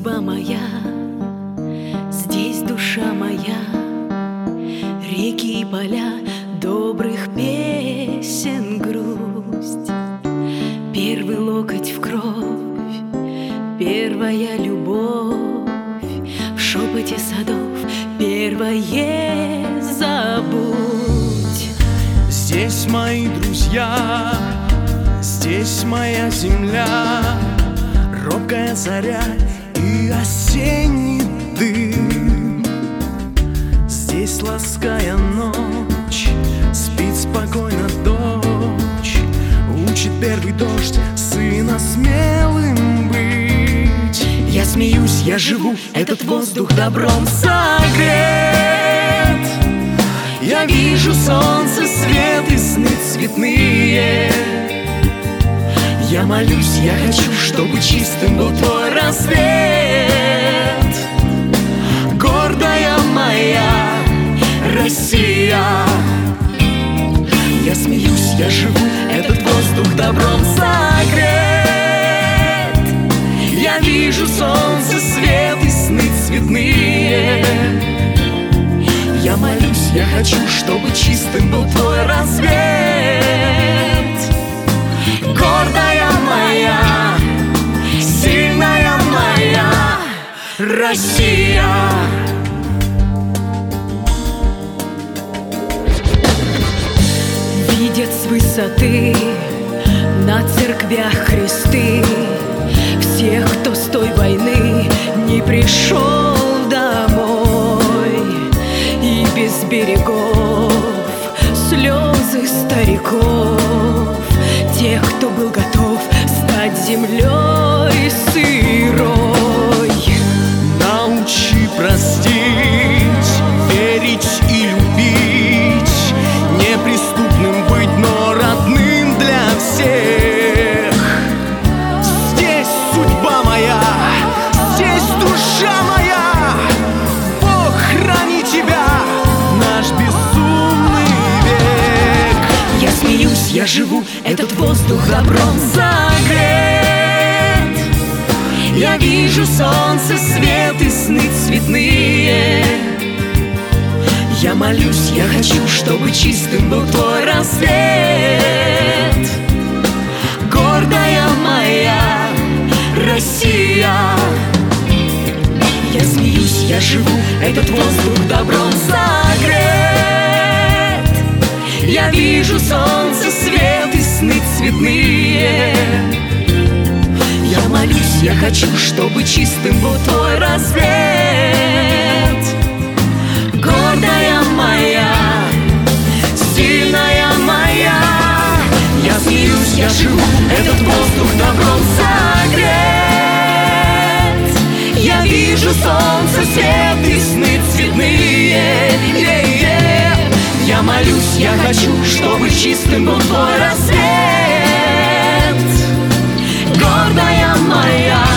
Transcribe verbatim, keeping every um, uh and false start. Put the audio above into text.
судьба моя, здесь душа моя, реки и поля добрых песен грусть. Первый локоть в кровь, первая любовь, в шепоте садов первое забудь. Здесь мои друзья, здесь моя земля, робкая заря и осенний дым. Здесь лаская ночь, спит спокойно дочь, учит первый дождь сына смелым быть. Я смеюсь, я живу, этот воздух добром согрет. Я вижу солнце, свет и сны цветные. Я молюсь, я хочу, чтобы чистым был твой рассвет. Гордая моя Россия. Я смеюсь, я живу, этот воздух добром согрет. Я вижу солнце, свет и сны цветные. Я молюсь, я хочу, чтобы чистым был твой рассвет. Гордая моя, сильная моя Россия. Видят с высоты на церквях кресты всех, кто с той войны не пришел домой. И без берегов слезы стариков, тех, кто был готов стать землей сырой. Научи простить, верить и любить, неприступным быть, но родным для всех. Здесь судьба моя, здесь душа моя. Бог храни тебя, наш безумный век. Я смеюсь, я живу, этот воздух добром согрет. Я вижу солнце, свет и сны цветные. Я молюсь, я хочу, чтобы чистым был твой рассвет. Гордая моя Россия. Я смеюсь, я живу, этот воздух добром согрет. Я вижу солнце, свет и сны цветные. Я молюсь, я хочу, чтобы чистым был твой рассвет. Гордая моя, сильная моя. Я смеюсь, я живу, этот воздух добром согрет. Я вижу солнце, свет и сны цветные. Я молюсь, я хочу, чтобы чистым был твой рассвет. Гордая моя,